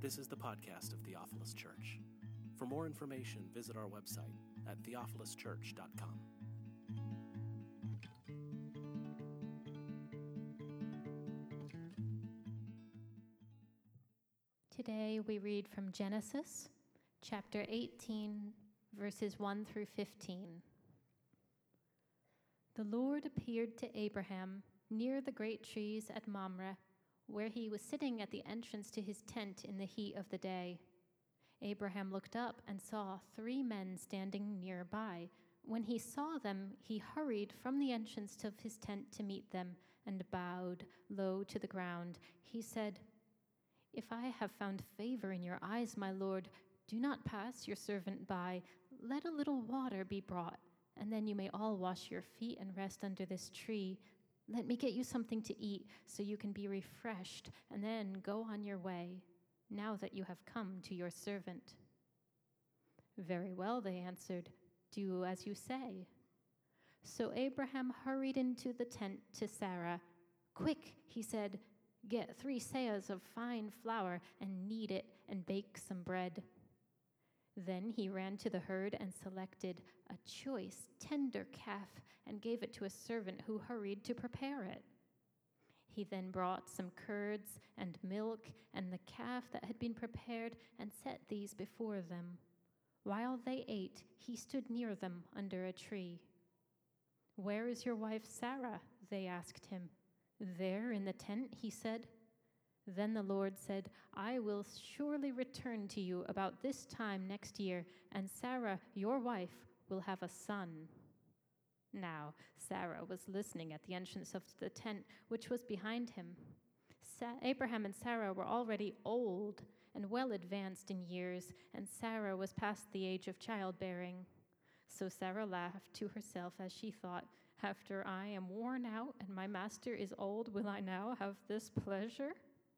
This is the podcast of Theophilus Church. For more information, visit our website at theophiluschurch.com. Today we read from Genesis, chapter 18, verses 1 through 15. The Lord appeared to Abraham near the great trees at Mamre, where he was sitting at the entrance to his tent in the heat of the day. Abraham looked up and saw 3 men standing nearby. When he saw them, he hurried from the entrance of his tent to meet them and bowed low to the ground. He said, "If I have found favor in your eyes, my lord, do not pass your servant by. Let a little water be brought, and then you may all wash your feet and rest under this tree. Let me get you something to eat so you can be refreshed, and then go on your way, now that you have come to your servant." "Very well," they answered, "do as you say." So Abraham hurried into the tent to Sarah. "Quick," he said, "get 3 seahs of fine flour and knead it and bake some bread." Then he ran to the herd and selected a choice, tender calf and gave it to a servant who hurried to prepare it. He then brought some curds and milk and the calf that had been prepared and set these before them. While they ate, he stood near them under a tree. "Where is your wife Sarah?" they asked him. "There in the tent," he said. Then the Lord said, "I will surely return to you about this time next year, and Sarah, your wife, will have a son." Now Sarah was listening at the entrance of the tent, which was behind him. Abraham and Sarah were already old and well advanced in years, and Sarah was past the age of childbearing. So Sarah laughed to herself as she thought, "After I am worn out and my master is old, will I now have this pleasure?"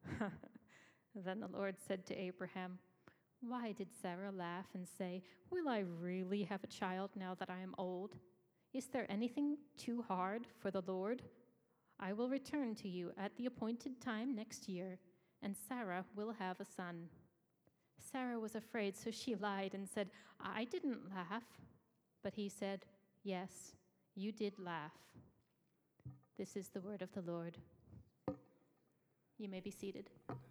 Then the Lord said to Abraham, "Why did Sarah laugh and say, 'Will I really have a child now that I am old?' Is there anything too hard for the Lord? I will return to you at the appointed time next year, and Sarah will have a son." Sarah was afraid, so she lied and said, "I didn't laugh." But he said, "Yes, you did laugh." This is the word of the Lord. You may be seated.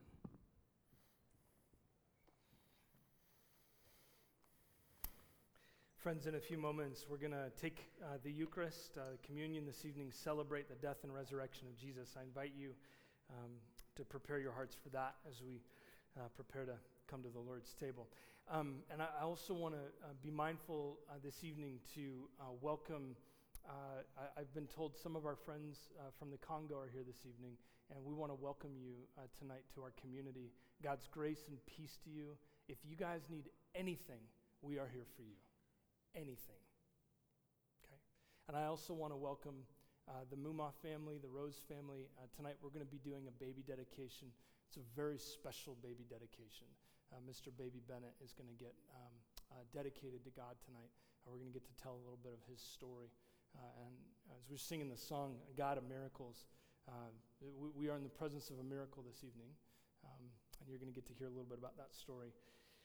Friends, in a few moments, we're going to take the Eucharist, communion this evening, celebrate the death and resurrection of Jesus. I invite you to prepare your hearts for that as we prepare to come to the Lord's table. And I also want to be mindful this evening to welcome. I've been told some of our friends from the Congo are here this evening, and we want to welcome you tonight to our community. God's grace and peace to you. If you guys need anything, we are here for you. Anything. Okay? And I also want to welcome the Muma family, the Rose family. Tonight we're going to be doing a baby dedication. It's a very special baby dedication. Mr. Baby Bennett is going to get dedicated to God tonight, and we're going to get to tell a little bit of his story. And as we're singing the song, God of Miracles, we are in the presence of a miracle this evening, and you're going to get to hear a little bit about that story.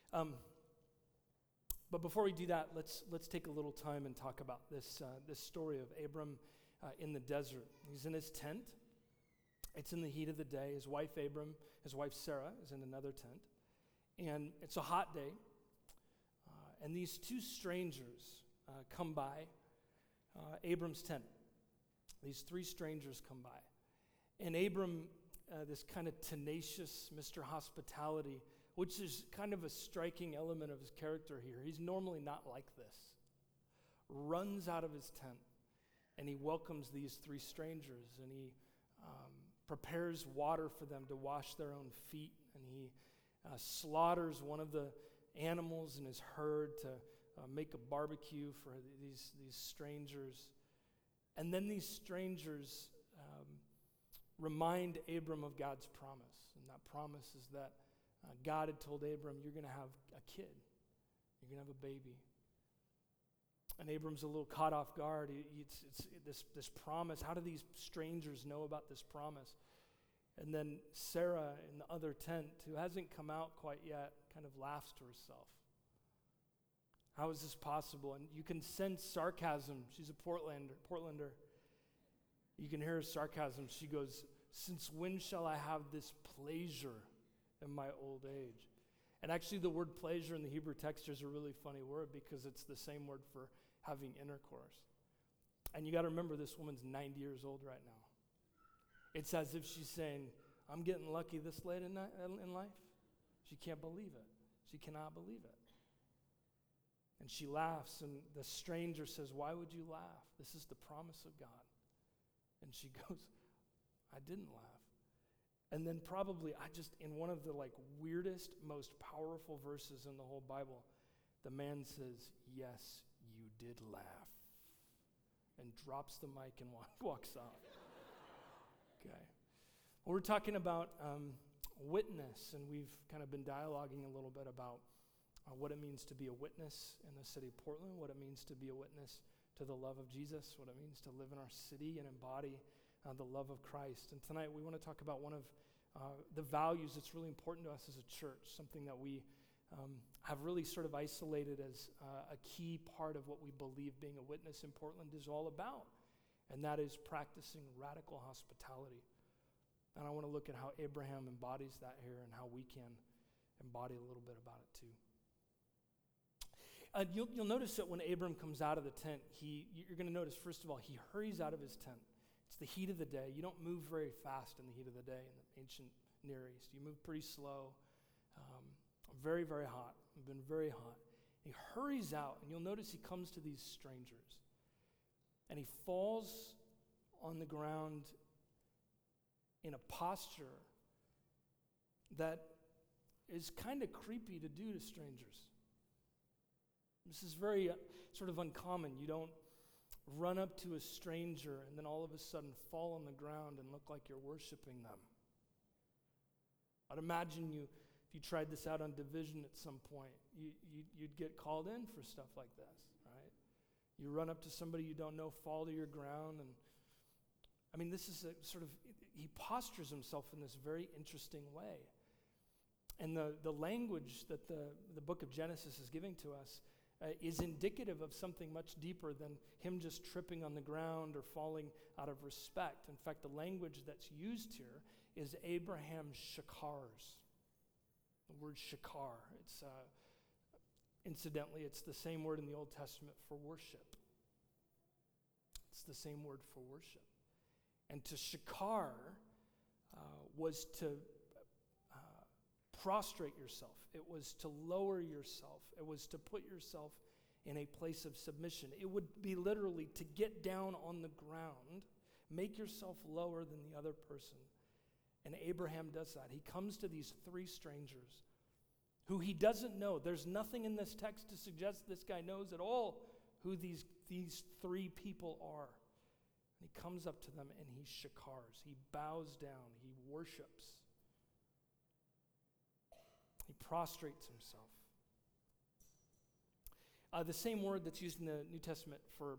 But before we do that, let's take a little time and talk about this story of Abram in the desert. He's in his tent. It's in the heat of the day. His wife Sarah, is in another tent. And it's a hot day. And these 2 strangers come by Abram's tent. These 3 strangers come by. And Abram, this kind of tenacious Mr. Hospitality, which is kind of a striking element of his character here. He's normally not like this. Runs out of his tent, and he welcomes these 3 strangers, and he prepares water for them to wash their own feet, and he slaughters one of the animals in his herd to make a barbecue for these strangers. And then these strangers remind Abram of God's promise. And that promise is that God had told Abram, you're going to have a kid. You're going to have a baby. And Abram's a little caught off guard. It's this promise. How do these strangers know about this promise? And then Sarah in the other tent, who hasn't come out quite yet, kind of laughs to herself. How is this possible? And you can sense sarcasm. She's a Portlander. You can hear her sarcasm. She goes, "Since when shall I have this pleasure in my old age?" And actually the word pleasure in the Hebrew text is a really funny word because it's the same word for having intercourse. And you got to remember, this woman's 90 years old right now. It's as if she's saying, I'm getting lucky this late in life. She can't believe it. She cannot believe it. And she laughs, and the stranger says, "Why would you laugh? This is the promise of God." And she goes, "I didn't laugh." And then probably, in one of the weirdest, most powerful verses in the whole Bible, the man says, "Yes, you did laugh," and drops the mic and walks off. Okay. Well, we're talking about witness, and we've kind of been dialoguing a little bit about what it means to be a witness in the city of Portland, what it means to be a witness to the love of Jesus, what it means to live in our city and embody the love of Christ. And tonight we want to talk about one of the values that's really important to us as a church, something that we have really sort of isolated as a key part of what we believe being a witness in Portland is all about, and that is practicing radical hospitality. And I want to look at how Abraham embodies that here and how we can embody a little bit about it too. You'll notice that when Abram comes out of the tent, you're going to notice, first of all, he hurries out of his tent. It's the heat of the day. You don't move very fast in the heat of the day in the ancient Near East. You move pretty slow, very, very hot. It's been very hot. He hurries out, and you'll notice he comes to these strangers. And he falls on the ground in a posture that is kind of creepy to do to strangers. This is very sort of uncommon. You don't run up to a stranger and then all of a sudden fall on the ground and look like you're worshiping them. I'd imagine if you tried this out on Division at some point, you'd get called in for stuff like this, right? You run up to somebody you don't know, fall to your ground, and I mean, this is a sort of, he postures himself in this very interesting way. And the language that the book of Genesis is giving to us is indicative of something much deeper than him just tripping on the ground or falling out of respect. In fact, the language that's used here is Abraham's shakars. The word shakar. It's incidentally, it's the same word in the Old Testament for worship. It's the same word for worship. And to shakar was to prostrate yourself. It was to lower yourself. It was to put yourself in a place of submission. It would be literally to get down on the ground, make yourself lower than the other person. And Abraham does that. He comes to these three strangers who he doesn't know. There's nothing in this text to suggest this guy knows at all who these three people are. And he comes up to them and he shakars. He bows down. He worships. He prostrates himself. The same word that's used in the New Testament for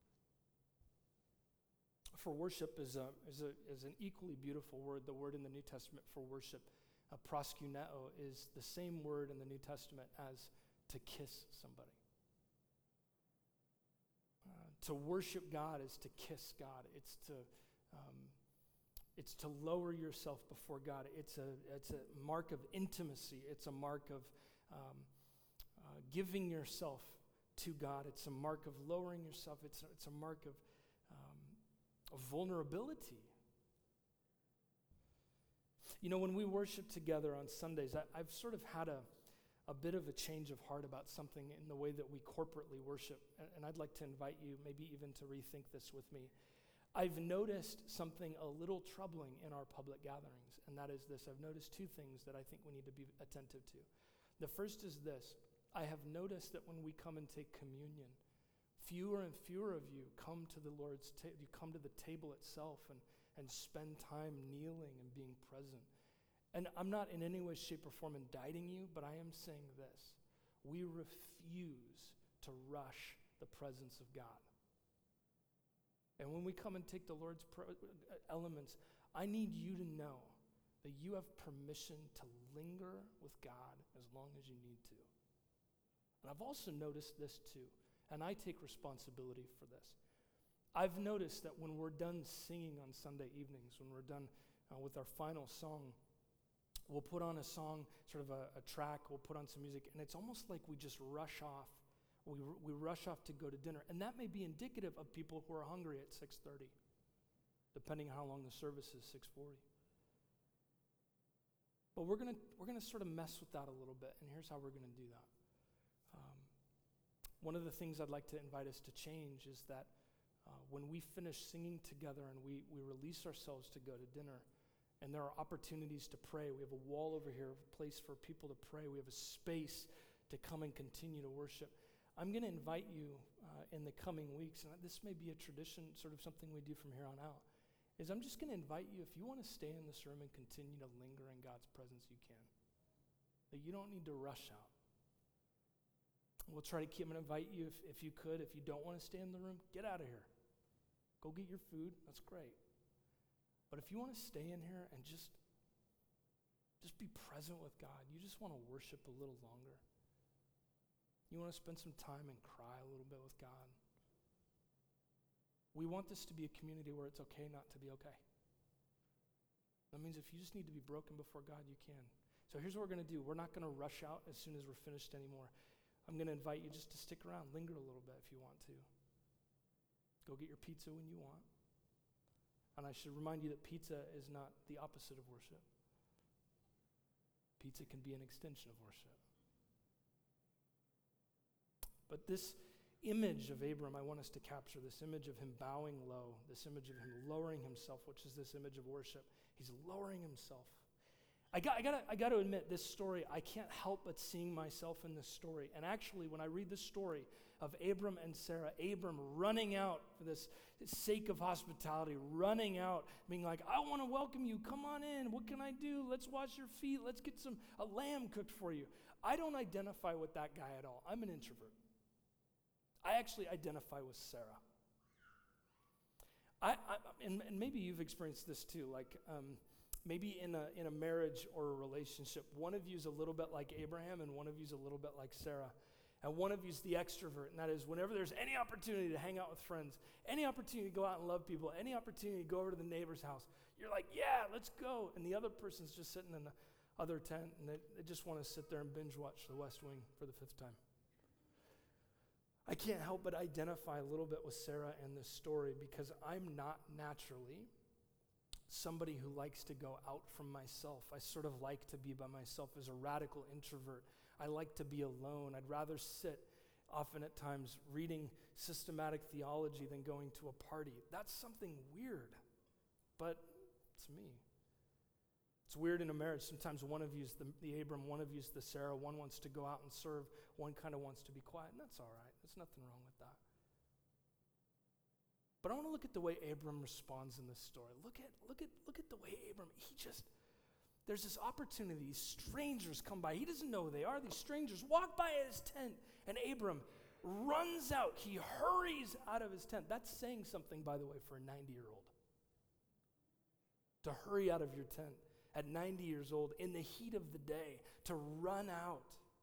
worship is an equally beautiful word. The word in the New Testament for worship, proskuneo, is the same word in the New Testament as to kiss somebody. To worship God is to kiss God. It's to lower yourself before God. It's a mark of intimacy. It's a mark of giving yourself to God. It's a mark of lowering yourself. It's a mark of vulnerability. You know, when we worship together on Sundays, I've sort of had a bit of a change of heart about something in the way that we corporately worship. And I'd like to invite you maybe even to rethink this with me. I've noticed something a little troubling in our public gatherings, and that is this. I've noticed two things that I think we need to be attentive to. The first is this. I have noticed that when we come and take communion, fewer and fewer of you come to the Lord's table. You come to the table itself and spend time kneeling and being present. And I'm not in any way, shape, or form indicting you, but I am saying this. We refuse to rush the presence of God. And when we come and take the Lord's elements, I need you to know that you have permission to linger with God as long as you need to. And I've also noticed this too, and I take responsibility for this. I've noticed that when we're done singing on Sunday evenings, when we're done with our final song, we'll put on a song, sort of a track, we'll put on some music, and it's almost like we just rush off. We rush off to go to dinner, and that may be indicative of people who are hungry at 6:30, depending how long the service is, 6:40. But we're gonna sort of mess with that a little bit, and here's how we're gonna do that. One of the things I'd like to invite us to change is that when we finish singing together and we release ourselves to go to dinner, and there are opportunities to pray, we have a wall over here, a place for people to pray, we have a space to come and continue to worship. I'm going to invite you in the coming weeks, and this may be a tradition, sort of something we do from here on out, is I'm just going to invite you, if you want to stay in this room and continue to linger in God's presence, you can. That you don't need to rush out. We'll try to keep and invite you if you could. If you don't want to stay in the room, get out of here. Go get your food. That's great. But if you want to stay in here and just be present with God, you just want to worship a little longer, you want to spend some time and cry a little bit with God, we want this to be a community where it's okay not to be okay. That means if you just need to be broken before God, you can. So here's what we're going to do. We're not going to rush out as soon as we're finished anymore. I'm going to invite you just to stick around, linger a little bit if you want to. Go get your pizza when you want. And I should remind you that pizza is not the opposite of worship. Pizza can be an extension of worship. But this image of Abram, I want us to capture this image of him bowing low, this image of him lowering himself, which is this image of worship. He's lowering himself. I got to admit, this story, I can't help but seeing myself in this story. And actually, when I read the story of Abram and Sarah, Abram running out for this sake of hospitality, running out, being like, I want to welcome you, come on in, what can I do? Let's wash your feet, let's get a lamb cooked for you. I don't identify with that guy at all. I'm an introvert. I actually identify with Sarah. And maybe you've experienced this too, like, maybe in a marriage or a relationship, one of you is a little bit like Abraham and one of you is a little bit like Sarah. And one of you is the extrovert, and that is whenever there's any opportunity to hang out with friends, any opportunity to go out and love people, any opportunity to go over to the neighbor's house, you're like, yeah, let's go. And the other person's just sitting in the other tent, and they just want to sit there and binge watch The West Wing for the 5th time. I can't help but identify a little bit with Sarah in this story because I'm not naturally somebody who likes to go out from myself. I sort of like to be by myself as a radical introvert. I like to be alone. I'd rather sit, often at times, reading systematic theology than going to a party. That's something weird, but it's me. It's weird in a marriage. Sometimes one of you is the Abram, one of you is the Sarah. One wants to go out and serve. One kind of wants to be quiet, and that's all right. There's nothing wrong with that. But I want to look at the way Abram responds in this story. Look at the way Abram, there's this opportunity. These strangers come by. He doesn't know who they are. These strangers walk by his tent, and Abram runs out. He hurries out of his tent. That's saying something, by the way, for a 90-year-old. To hurry out of your tent at 90 years old in the heat of the day, to run out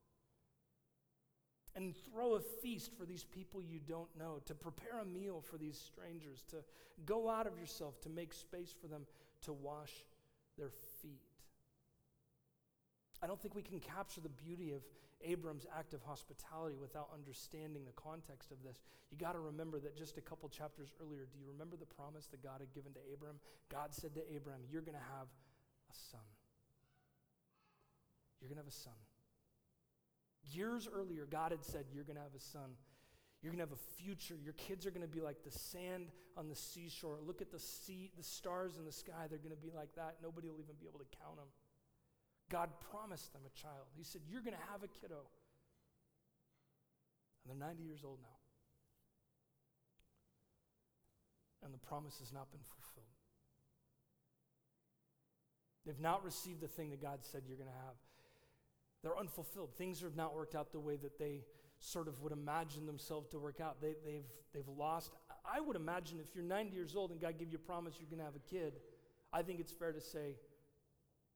and throw a feast for these people you don't know, to prepare a meal for these strangers, to go out of yourself, to make space for them to wash their feet. I don't think we can capture the beauty of Abram's act of hospitality without understanding the context of this. You got to remember that just a couple chapters earlier, do you remember the promise that God had given to Abram? God said to Abram, you're going to have a son. You're going to have a son. Years earlier, God had said, you're going to have a son. You're going to have a future. Your kids are going to be like the sand on the seashore. Look at the stars in the sky. They're going to be like that. Nobody will even be able to count them. God promised them a child. He said, you're going to have a kiddo. And they're 90 years old now. And the promise has not been fulfilled. They've not received the thing that God said you're going to have. They're unfulfilled. Things have not worked out the way that they sort of would imagine themselves to work out. They've lost. I would imagine if you're 90 years old and God gave you a promise you're going to have a kid, I think it's fair to say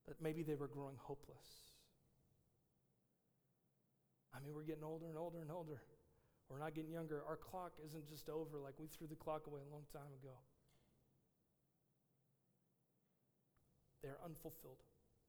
that maybe they were growing hopeless. I mean, we're getting older and older and older. We're not getting younger. Our clock isn't just over like we threw the clock away a long time ago. They're unfulfilled.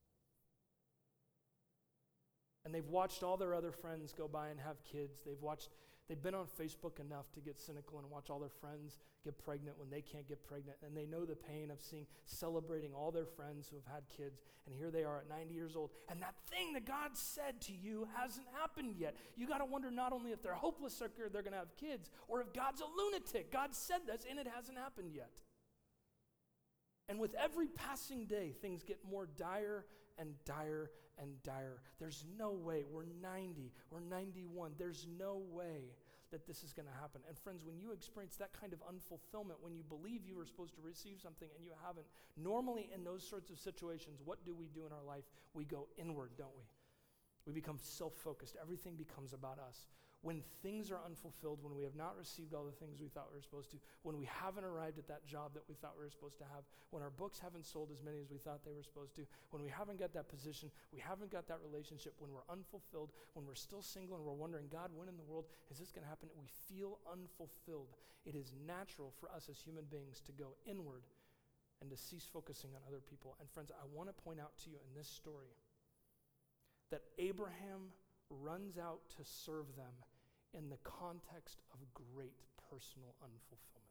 And they've watched all their other friends go by and have kids. They've been on Facebook enough to get cynical and watch all their friends get pregnant when they can't get pregnant. And they know the pain of celebrating all their friends who have had kids. And here they are at 90 years old. And that thing that God said to you hasn't happened yet. You got to wonder not only if they're hopeless or they're going to have kids, or if God's a lunatic. God said this and it hasn't happened yet. And with every passing day, things get more dire and dire and dire. There's no way. We're 90. We're 91. There's no way that this is going to happen. And friends, when you experience that kind of unfulfillment, when you believe you were supposed to receive something and you haven't, normally in those sorts of situations, what do we do in our life? We go inward, don't we? We become self-focused. Everything becomes about us. When things are unfulfilled, when we have not received all the things we thought we were supposed to, when we haven't arrived at that job that we thought we were supposed to have, when our books haven't sold as many as we thought they were supposed to, when we haven't got that position, we haven't got that relationship, when we're unfulfilled, when we're still single and we're wondering, God, when in the world is this going to happen? We feel unfulfilled. It is natural for us as human beings to go inward and to cease focusing on other people. And friends, I want to point out to you in this story that Abraham runs out to serve them in the context of great personal unfulfillment.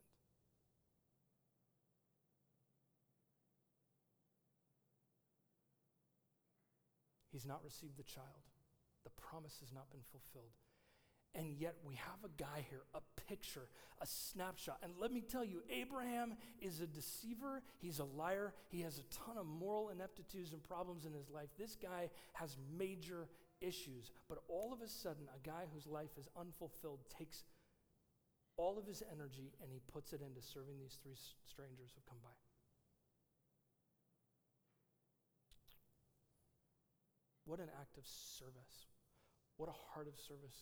He's not received the child. The promise has not been fulfilled. And yet we have a guy here, a picture, a snapshot. And let me tell you, Abraham is a deceiver. He's a liar. He has a ton of moral ineptitudes and problems in his life. This guy has major issues. But all of a sudden, a guy whose life is unfulfilled takes all of his energy and he puts it into serving these three strangers who come by. What an act of service. What a heart of service.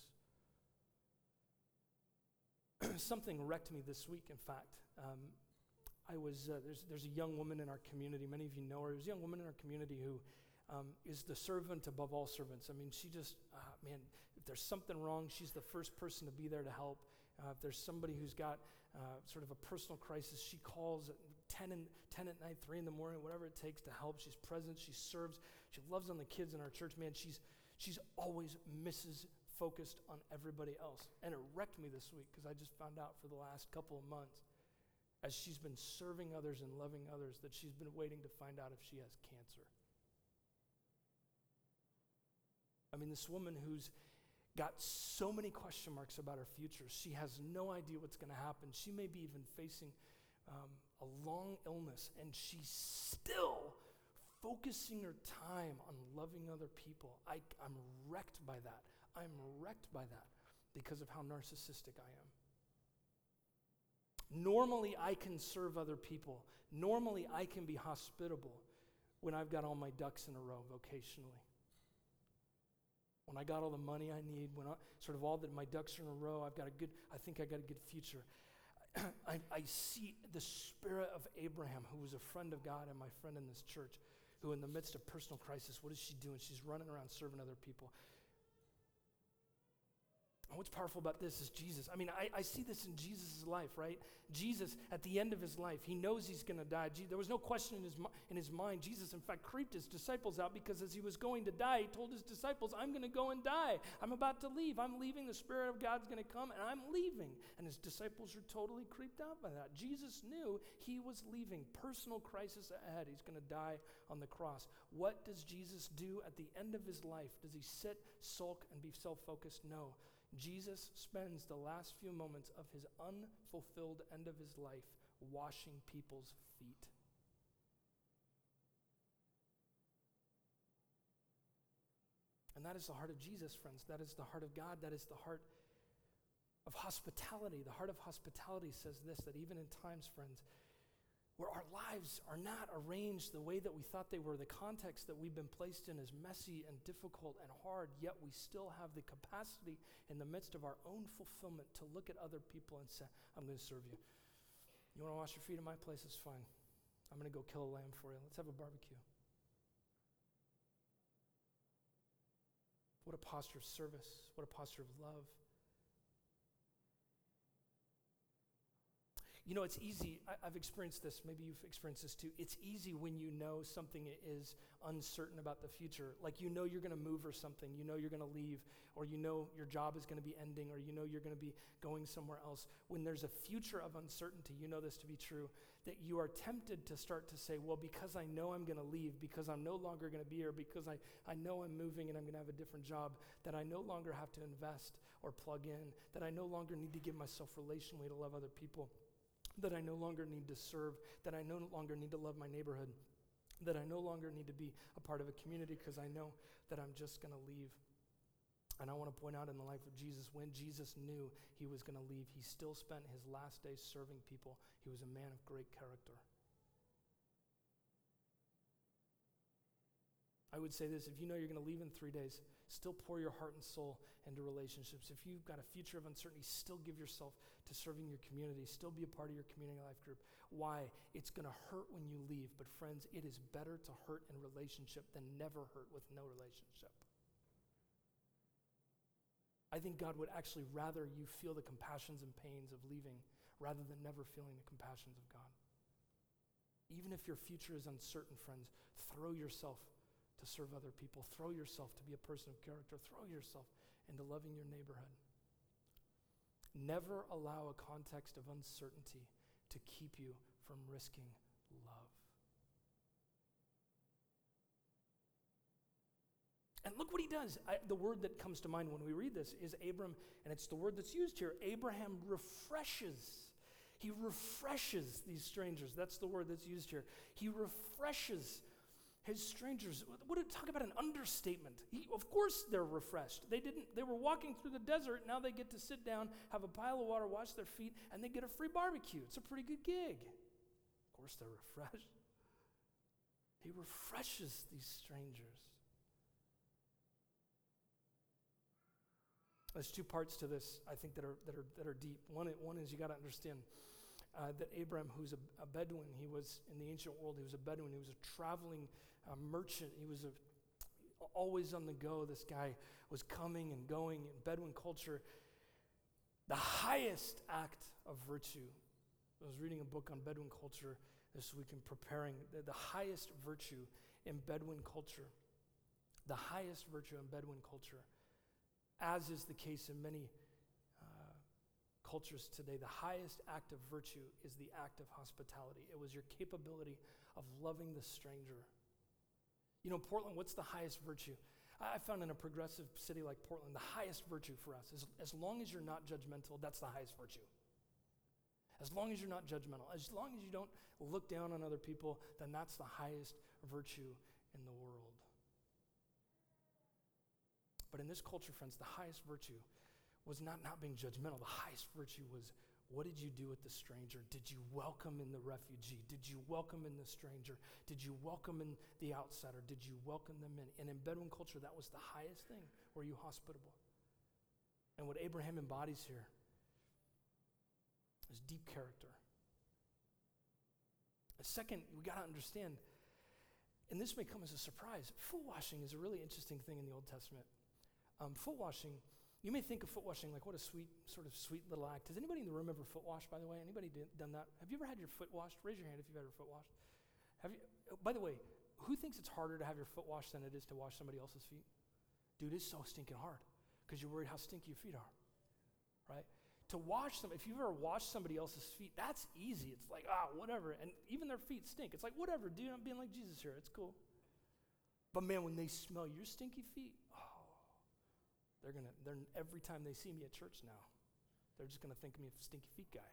Something wrecked me this week, in fact. There's a young woman in our community, many of you know her. There's a young woman in our community who is the servant above all servants. I mean, she just, if there's something wrong, she's the first person to be there to help. If there's somebody who's got sort of a personal crisis, she calls at 10 at night, 3 in the morning, whatever it takes to help. She's present, she serves, she loves on the kids in our church. Man, she's always focused on everybody else. And it wrecked me this week because I just found out for the last couple of months, as she's been serving others and loving others, that she's been waiting to find out if she has cancer. I mean, this woman who's got so many question marks about her future, she has no idea what's going to happen. She may be even facing a long illness, and she's still focusing her time on loving other people. I'm wrecked by that. I'm wrecked by that because of how narcissistic I am. Normally, I can serve other people. Normally, I can be hospitable when I've got all my ducks in a row vocationally. When I got all the money I need, when all that my ducks are in a row, I think I got a good future. I see the spirit of Abraham, who was a friend of God and my friend in this church, who in the midst of personal crisis, what is she doing? She's running around serving other people. And what's powerful about this is Jesus. I mean, I see this in Jesus' life, right? Jesus, at the end of his life, he knows he's going to die. There was no question in his mind. Jesus, in fact, creeped his disciples out because as he was going to die, he told his disciples, I'm going to go and die. I'm about to leave. I'm leaving. The Spirit of God's going to come, and I'm leaving. And his disciples are totally creeped out by that. Jesus knew he was leaving. Personal crisis ahead. He's going to die on the cross. What does Jesus do at the end of his life? Does he sit, sulk, and be self-focused? No. Jesus spends the last few moments of his unfulfilled end of his life washing people's feet. And that is the heart of Jesus, friends. That is the heart of God. That is the heart of hospitality. The heart of hospitality says this, that even in times, friends, where our lives are not arranged the way that we thought they were, the context that we've been placed in is messy and difficult and hard, yet we still have the capacity in the midst of our own fulfillment to look at other people and say, I'm going to serve you. You want to wash your feet in my place? It's fine. I'm going to go kill a lamb for you. Let's have a barbecue. What a posture of service. What a posture of love. You know, it's easy. I've experienced this. Maybe you've experienced this too. It's easy when you know something is uncertain about the future. Like you know you're going to move or something. You know you're going to leave, or you know your job is going to be ending, or you know you're going to be going somewhere else. When there's a future of uncertainty, you know this to be true, that you are tempted to start to say, well, because I know I'm going to leave, because I'm no longer going to be here, because I know I'm moving and I'm going to have a different job, that I no longer have to invest or plug in, that I no longer need to give myself relationally to love other people, that I no longer need to serve, that I no longer need to love my neighborhood, that I no longer need to be a part of a community because I know that I'm just going to leave. And I want to point out in the life of Jesus, when Jesus knew he was going to leave, he still spent his last days serving people. He was a man of great character. I would say this, if you know you're going to leave in 3 days, still pour your heart and soul into relationships. If you've got a future of uncertainty, still give yourself to serving your community. Still be a part of your community life group. Why? It's going to hurt when you leave, but friends, it is better to hurt in relationship than never hurt with no relationship. I think God would actually rather you feel the compassions and pains of leaving rather than never feeling the compassions of God. Even if your future is uncertain, friends, throw yourself to serve other people. Throw yourself to be a person of character. Throw yourself into loving your neighborhood. Never allow a context of uncertainty to keep you from risking love. And look what he does. The word that comes to mind when we read this is Abram, and it's the word that's used here. Abraham refreshes. He refreshes these strangers. That's the word that's used here. He refreshes his strangers. Talk about an understatement. Of course they're refreshed. They were walking through the desert. Now they get to sit down, have a pile of water, wash their feet, and they get a free barbecue. It's a pretty good gig. Of course they're refreshed. He refreshes these strangers. There's two parts to this, I think, that are deep. One is you got to understand that Abram, who's a Bedouin, he was in the ancient world. He was a Bedouin. He was a traveling merchant. He was always on the go. This guy was coming and going in Bedouin culture. The highest act of virtue. I was reading a book on Bedouin culture this week in preparing. The highest virtue in Bedouin culture. The highest virtue in Bedouin culture, as is the case in many cultures today, the highest act of virtue is the act of hospitality. It was your capability of loving the stranger. You know, Portland, what's the highest virtue? I found in a progressive city like Portland, the highest virtue for us is as long as you're not judgmental, that's the highest virtue. As long as you're not judgmental, as long as you don't look down on other people, then that's the highest virtue in the world. But in this culture, friends, the highest virtue was not being judgmental. The highest virtue was, what did you do with the stranger? Did you welcome in the refugee? Did you welcome in the stranger? Did you welcome in the outsider? Did you welcome them in? And in Bedouin culture, that was the highest thing. Were you hospitable? And what Abraham embodies here is deep character. A second, we got to understand, and this may come as a surprise, foot washing is a really interesting thing in the Old Testament. Foot washing, you may think of foot washing like what a sweet little act. Has anybody in the room ever foot washed, by the way? Anybody done that? Have you ever had your foot washed? Raise your hand if you've ever foot washed. By the way, who thinks it's harder to have your foot washed than it is to wash somebody else's feet? Dude, it's so stinking hard because you're worried how stinky your feet are, right? To wash them, if you've ever washed somebody else's feet, that's easy. It's like, whatever. And even their feet stink. It's like, whatever, dude, I'm being like Jesus here. It's cool. But man, when they smell your stinky feet, they're every time they see me at church now, they're just going to think of me as a stinky feet guy.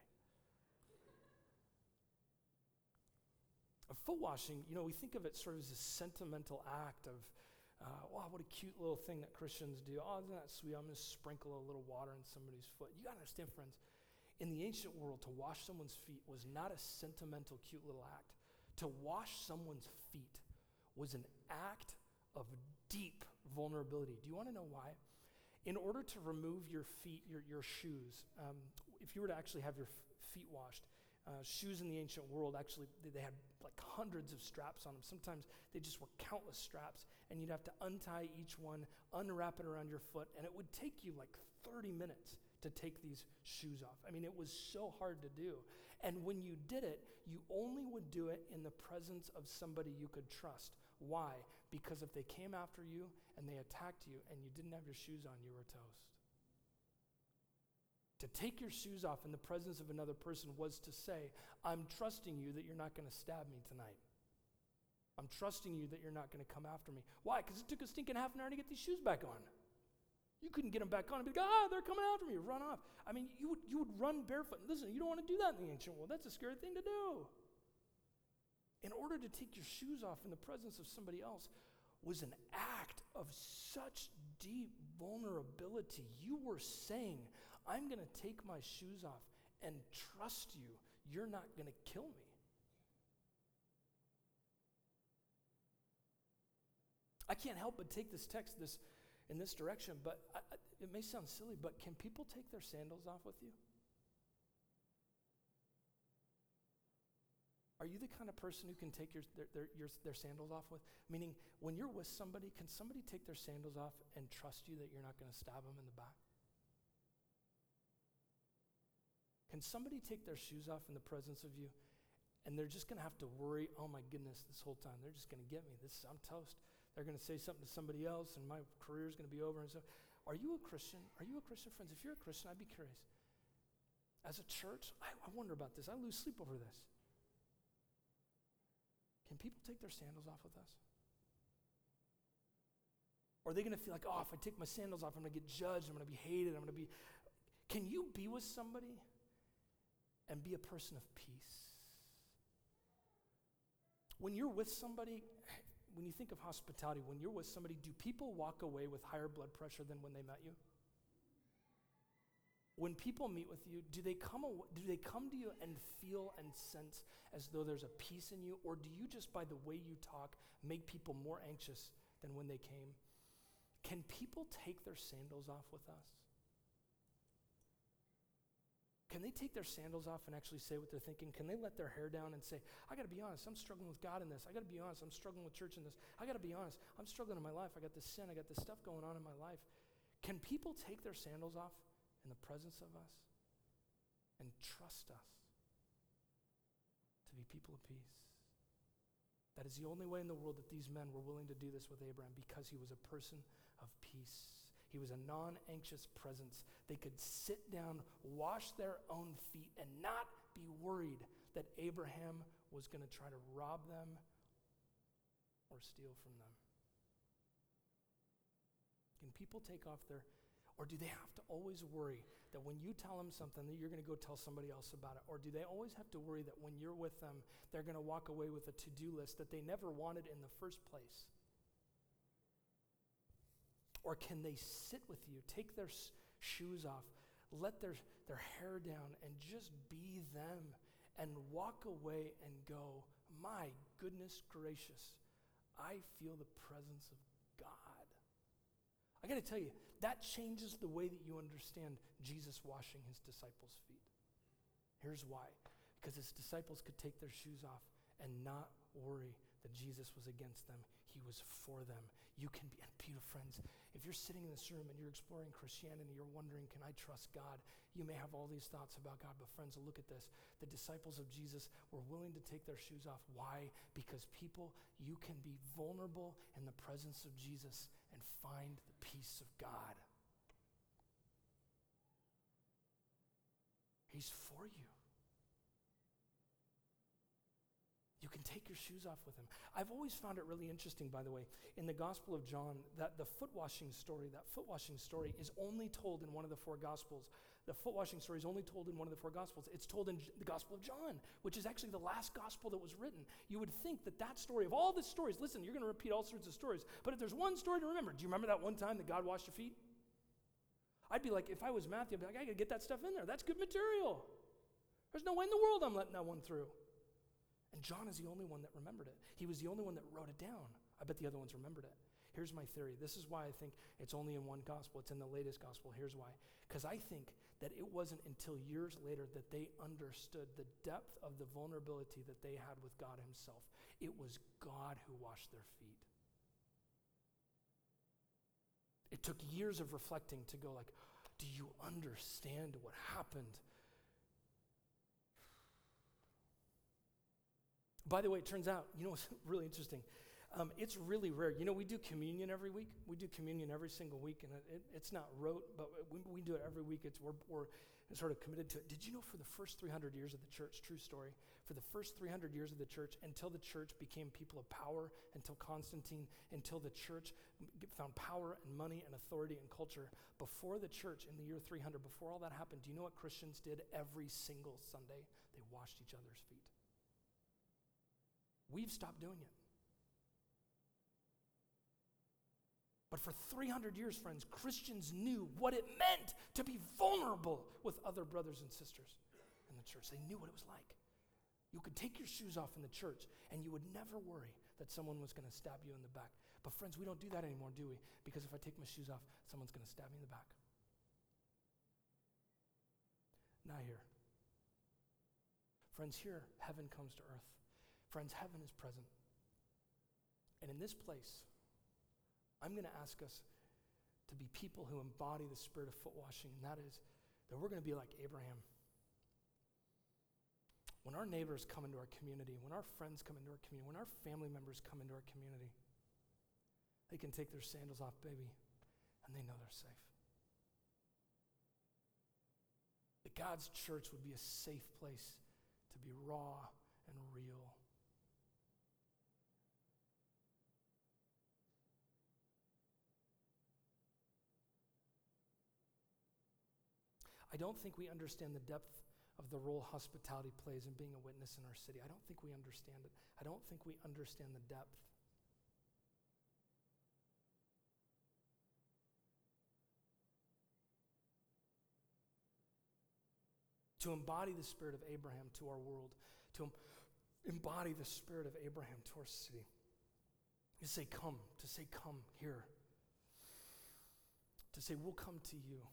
Foot washing, you know, we think of it sort of as a sentimental act of, wow, what a cute little thing that Christians do. Oh, isn't that sweet? I'm going to sprinkle a little water in somebody's foot. You got to understand, friends, in the ancient world, to wash someone's feet was not a sentimental, cute little act. To wash someone's feet was an act of deep vulnerability. Do you want to know why? In order to remove your feet, your shoes, if you were to actually have your feet washed, Shoes in the ancient world, actually, they had like hundreds of straps on them. Sometimes they just were countless straps, and you'd have to untie each one, unwrap it around your foot, and it would take you like 30 minutes to take these shoes off. I mean, it was so hard to do. And when you did it, you only would do it in the presence of somebody you could trust. Why? Because if they came after you and they attacked you and you didn't have your shoes on, you were toast. To take your shoes off in the presence of another person was to say, I'm trusting you that you're not going to stab me tonight. I'm trusting you that you're not going to come after me. Why? Because it took a stinking half an hour to get these shoes back on. You couldn't get them back on and be like, they're coming after me. Run off. I mean, you would run barefoot. Listen, you don't want to do that in the ancient world. That's a scary thing to do. In order to take your shoes off in the presence of somebody else was an act of such deep vulnerability. You were saying, I'm going to take my shoes off and trust you. You're not going to kill me. I can't help but take this text in this direction, but it may sound silly, but can people take their sandals off with you? Are you the kind of person who can take their sandals off with? Meaning, when you're with somebody, can somebody take their sandals off and trust you that you're not going to stab them in the back? Can somebody take their shoes off in the presence of you and they're just going to have to worry, oh my goodness, this whole time, they're just going to get me. I'm toast. They're going to say something to somebody else and my career is going to be over. And so, are you a Christian? Are you a Christian, friends? If you're a Christian, I'd be curious. As a church, I wonder about this. I lose sleep over this. Can people take their sandals off with us? Or are they going to feel like, if I take my sandals off, I'm going to get judged, I'm going to be hated, Can you be with somebody and be a person of peace? When you're with somebody, when you think of hospitality, when you're with somebody, do people walk away with higher blood pressure than when they met you? When people meet with you, do they come to you and feel and sense as though there's a peace in you, or do you just by the way you talk make people more anxious than when they came? Can people take their sandals off with us? Can they take their sandals off and actually say what they're thinking? Can they let their hair down and say, I got to be honest, I'm struggling with God in this. I got to be honest, I'm struggling with church in this. I got to be honest, I'm struggling in my life. I got this sin, I got this stuff going on in my life. Can people take their sandals off in the presence of us and trust us to be people of peace? That is the only way in the world that these men were willing to do this with Abraham, because he was a person of peace. He was a non-anxious presence. They could sit down, wash their own feet, and not be worried that Abraham was going to try to rob them or steal from them. Can people take off or do they have to always worry that when you tell them something that you're going to go tell somebody else about it? Or do they always have to worry that when you're with them, they're going to walk away with a to-do list that they never wanted in the first place? Or can they sit with you, take their shoes off, let their hair down, and just be them, and walk away and go, my goodness gracious, I feel the presence of God. I got to tell you, that changes the way that you understand Jesus washing his disciples' feet. Here's why. Because his disciples could take their shoes off and not worry that Jesus was against them. He was for them. You can be, and beautiful friends, if you're sitting in this room and you're exploring Christianity, you're wondering, can I trust God? You may have all these thoughts about God, but friends, look at this. The disciples of Jesus were willing to take their shoes off. Why? Because people, you can be vulnerable in the presence of Jesus and find the peace of God. He's for you. You can take your shoes off with him. I've always found it really interesting, by the way, in the Gospel of John, that the foot washing story is only told in one of the four Gospels. The foot washing story is only told in one of the four Gospels. It's told in the Gospel of John, which is actually the last Gospel that was written. You would think that story, of all the stories, listen, you're going to repeat all sorts of stories, but if there's one story to remember, do you remember that one time that God washed your feet? I'd be like, if I was Matthew, I'd be like, I got to get that stuff in there. That's good material. There's no way in the world I'm letting that one through. And John is the only one that remembered it. He was the only one that wrote it down. I bet the other ones remembered it. Here's my theory. This is why I think it's only in one gospel. It's in the latest gospel. Here's why. Because I think that it wasn't until years later that they understood the depth of the vulnerability that they had with God himself. It was God who washed their feet. It took years of reflecting to go like, do you understand what happened? By the way, it turns out, what's really interesting? It's really rare. We do communion every week. We do communion every single week, and it's not rote, but we do it every week. We're sort of committed to it. Did you know for the first 300 years of the church, true story, for the first 300 years of the church, until the church became people of power, until Constantine, until the church found power and money and authority and culture, before the church in the year 300, before all that happened, do you know what Christians did every single Sunday? They washed each other's feet. We've stopped doing it. But for 300 years, friends, Christians knew what it meant to be vulnerable with other brothers and sisters in the church. They knew what it was like. You could take your shoes off in the church, and you would never worry that someone was going to stab you in the back. But friends, we don't do that anymore, do we? Because if I take my shoes off, someone's going to stab me in the back. Not here. Friends, here, heaven comes to earth. Friends, heaven is present. And in this place, I'm going to ask us to be people who embody the spirit of foot washing, and that is that we're going to be like Abraham. When our neighbors come into our community, when our friends come into our community, when our family members come into our community, they can take their sandals off, baby, and they know they're safe. That God's church would be a safe place to be raw and real. I don't think we understand the depth of the role hospitality plays in being a witness in our city. I don't think we understand it. I don't think we understand the depth. To embody the spirit of Abraham to our world, to embody the spirit of Abraham to our city, to say come here, to say we'll come to you.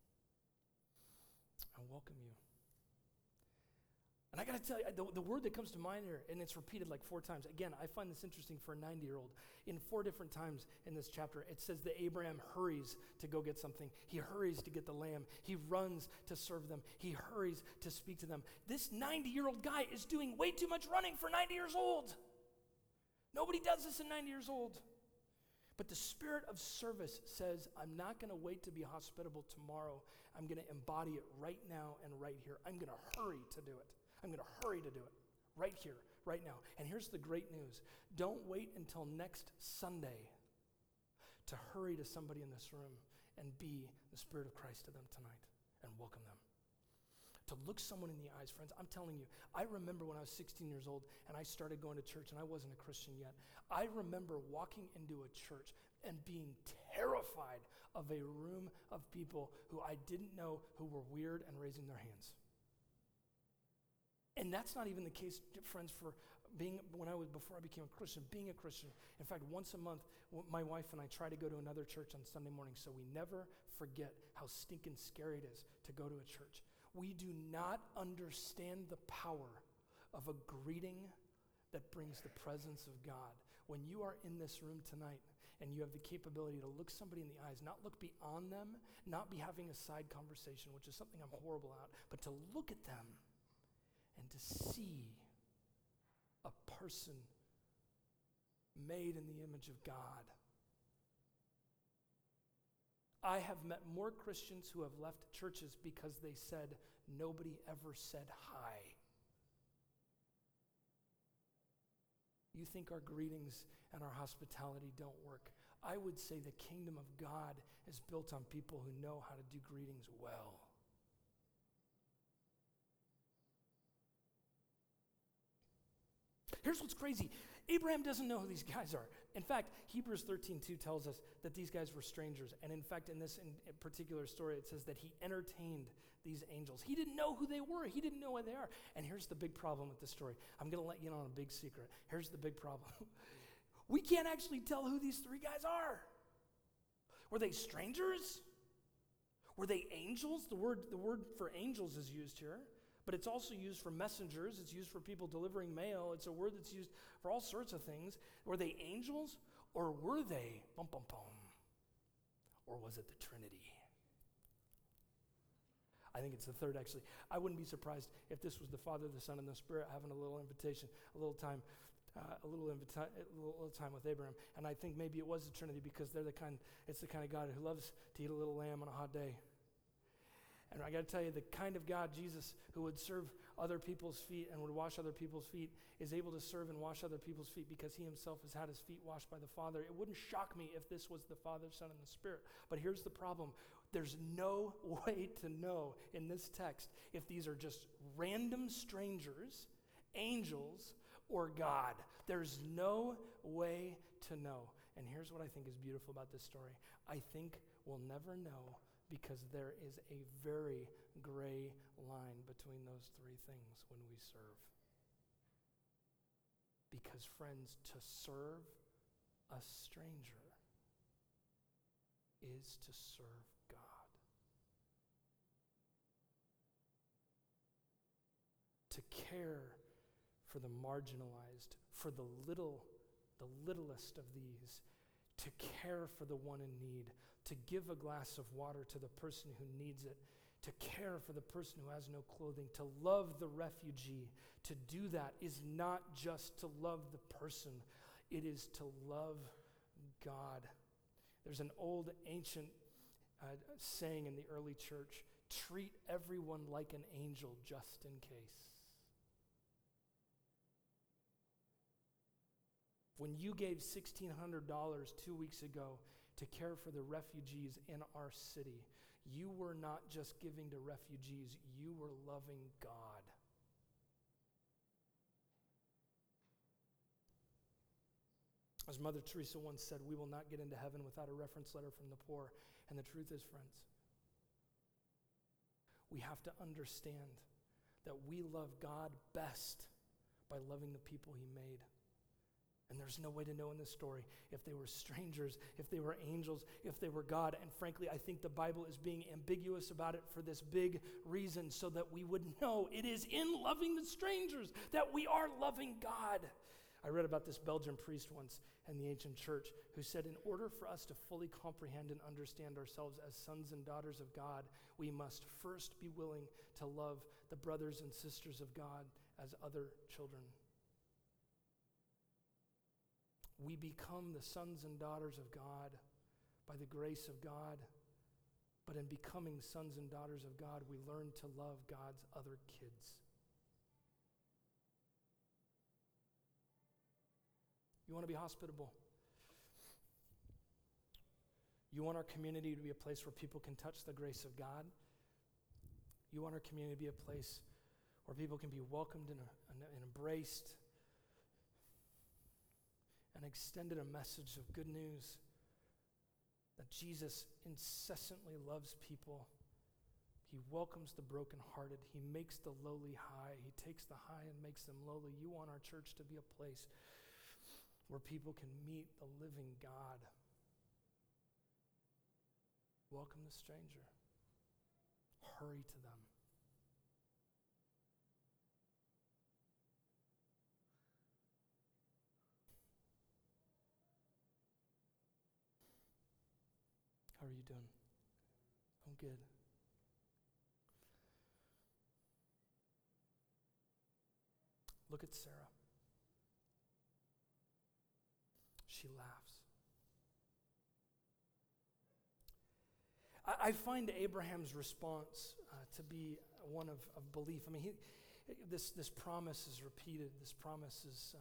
I welcome you. And I got to tell you, the word that comes to mind here, and it's repeated like 4 times. Again, I find this interesting for a 90-year-old. In 4 different times in this chapter, it says that Abraham hurries to go get something. He hurries to get the lamb. He runs to serve them. He hurries to speak to them. This 90-year-old guy is doing way too much running for 90 years old. Nobody does this at 90 years old. But the spirit of service says, I'm not going to wait to be hospitable tomorrow. I'm going to embody it right now and right here. I'm going to hurry to do it. I'm going to hurry to do it right here, right now. And here's the great news. Don't wait until next Sunday to hurry to somebody in this room and be the Spirit of Christ to them tonight and welcome them. To look someone in the eyes, friends, I'm telling you, I remember when I was 16 years old and I started going to church and I wasn't a Christian yet. I remember walking into a church and being terrified of a room of people who I didn't know who were weird and raising their hands. And that's not even the case, friends, for before I became a Christian, being a Christian. In fact, once a month, my wife and I try to go to another church on Sunday morning so we never forget how stinking scary it is to go to a church. We do not understand the power of a greeting that brings the presence of God. When you are in this room tonight and you have the capability to look somebody in the eyes, not look beyond them, not be having a side conversation, which is something I'm horrible at, but to look at them and to see a person made in the image of God. I have met more Christians who have left churches because they said, nobody ever said hi. You think our greetings and our hospitality don't work? I would say the kingdom of God is built on people who know how to do greetings well. Here's what's crazy. Abraham doesn't know who these guys are. In fact, Hebrews 13:2 tells us that these guys were strangers. And in fact, in this particular story, it says that he entertained these angels. He didn't know who they were. He didn't know where they are. And here's the big problem with the story. I'm going to let you in on a big secret. Here's the big problem. We can't actually tell who these 3 guys are. Were they strangers? Were they angels? The word for angels is used here, but it's also used for messengers. It's used for people delivering mail. It's a word that's used for all sorts of things. Were they angels, or were they, or was it the Trinity? I think it's the third, actually. I wouldn't be surprised if this was the Father, the Son, and the Spirit having a little invitation, a little time with Abraham. And I think maybe it was the Trinity because it's the kind of God who loves to eat a little lamb on a hot day. And I got to tell you, the kind of God, Jesus, who would serve other people's feet and would wash other people's feet, is able to serve and wash other people's feet because he himself has had his feet washed by the Father. It wouldn't shock me if this was the Father, Son, and the Spirit. But here's the problem. There's no way to know in this text if these are just random strangers, angels, or God. There's no way to know. And here's what I think is beautiful about this story. I think we'll never know because there is a very gray line between those three things when we serve. Because, friends, to serve a stranger is to serve God. To care for the marginalized, for the littlest of these, to care for the one in need, to give a glass of water to the person who needs it, to care for the person who has no clothing, to love the refugee. To do that is not just to love the person, it is to love God. There's an old ancient saying in the early church, treat everyone like an angel just in case. When you gave $1,600 2 weeks ago to care for the refugees in our city, you were not just giving to refugees, you were loving God. As Mother Teresa once said, we will not get into heaven without a reference letter from the poor. And the truth is, friends, we have to understand that we love God best by loving the people he made. And there's no way to know in this story if they were strangers, if they were angels, if they were God. And frankly, I think the Bible is being ambiguous about it for this big reason, so that we would know it is in loving the strangers that we are loving God. I read about this Belgian priest once in the ancient church who said, in order for us to fully comprehend and understand ourselves as sons and daughters of God, we must first be willing to love the brothers and sisters of God as other children. We become the sons and daughters of God by the grace of God. But in becoming sons and daughters of God, we learn to love God's other kids. You want to be hospitable. You want our community to be a place where people can touch the grace of God. You want our community to be a place where people can be welcomed and embraced, and extended a message of good news that Jesus incessantly loves people. He welcomes the brokenhearted. He makes the lowly high. He takes the high and makes them lowly. You want our church to be a place where people can meet the living God. Welcome the stranger. Hurry to them. How are you doing? I'm good. Look at Sarah. She laughs. I find Abraham's response to be one of belief. I mean, this promise is repeated. This promise is,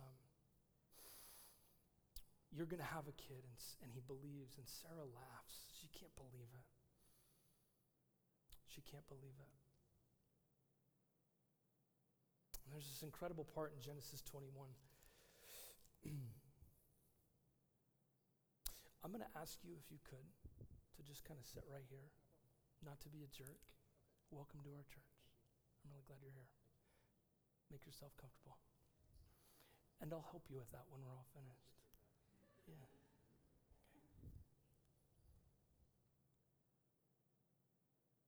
you're going to have a kid, and he believes, and Sarah laughs. She can't believe it. She can't believe it. And there's this incredible part in Genesis 21. I'm going to ask you, if you could, to just kind of sit right here, not to be a jerk. Welcome to our church. I'm really glad you're here. Make yourself comfortable. And I'll help you with that when we're all finished. Yeah. Okay.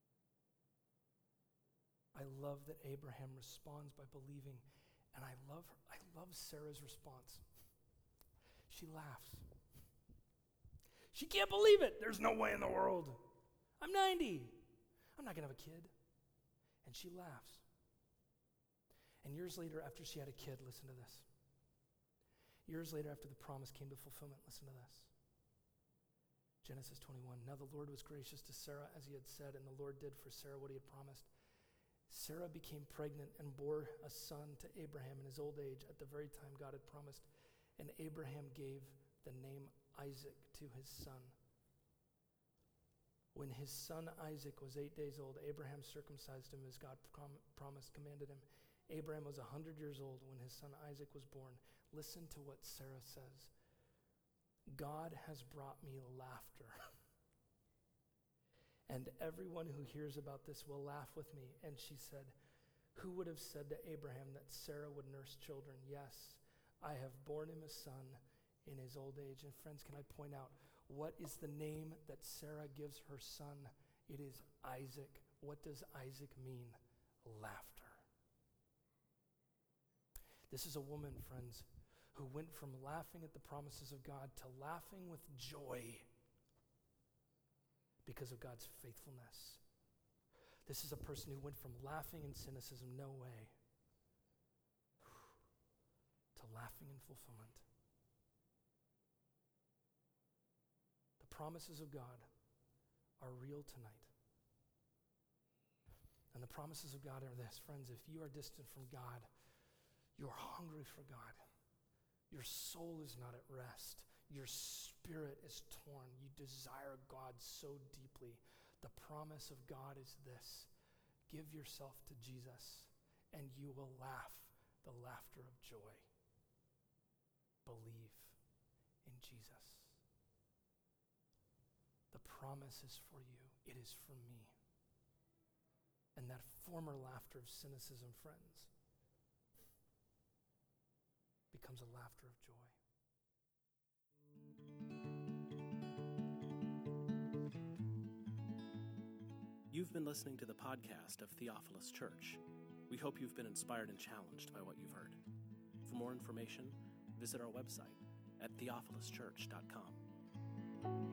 love that Abraham responds by believing, and I love Sarah's response. She laughs. She can't believe it. There's no way in the world. I'm 90. I'm not going to have a kid. And she laughs. And years later, after she had a kid, listen to this. Years later, after the promise came to fulfillment, listen to this. Genesis 21. Now the Lord was gracious to Sarah as he had said, and the Lord did for Sarah what he had promised. Sarah became pregnant and bore a son to Abraham in his old age at the very time God had promised. And Abraham gave the name Isaac to his son. When his son Isaac was 8 days old, Abraham circumcised him as God promised, commanded him. Abraham was 100 years old when his son Isaac was born. Listen to what Sarah says. God has brought me laughter. And everyone who hears about this will laugh with me. And she said, who would have said to Abraham that Sarah would nurse children? Yes, I have borne him a son in his old age. And friends, can I point out, what is the name that Sarah gives her son? It is Isaac. What does Isaac mean? Laughter. This is a woman, friends, who went from laughing at the promises of God to laughing with joy because of God's faithfulness. This is a person who went from laughing in cynicism, no way, to laughing in fulfillment. The promises of God are real tonight. And the promises of God are this, friends, if you are distant from God, you're hungry for God. Your soul is not at rest. Your spirit is torn. You desire God so deeply. The promise of God is this: give yourself to Jesus, and you will laugh the laughter of joy. Believe in Jesus. The promise is for you. It is for me. And that former laughter of cynicism, friends, becomes a laughter of joy. You've been listening to the podcast of Theophilus Church. We hope you've been inspired and challenged by what you've heard. For more information, visit our website at theophiluschurch.com.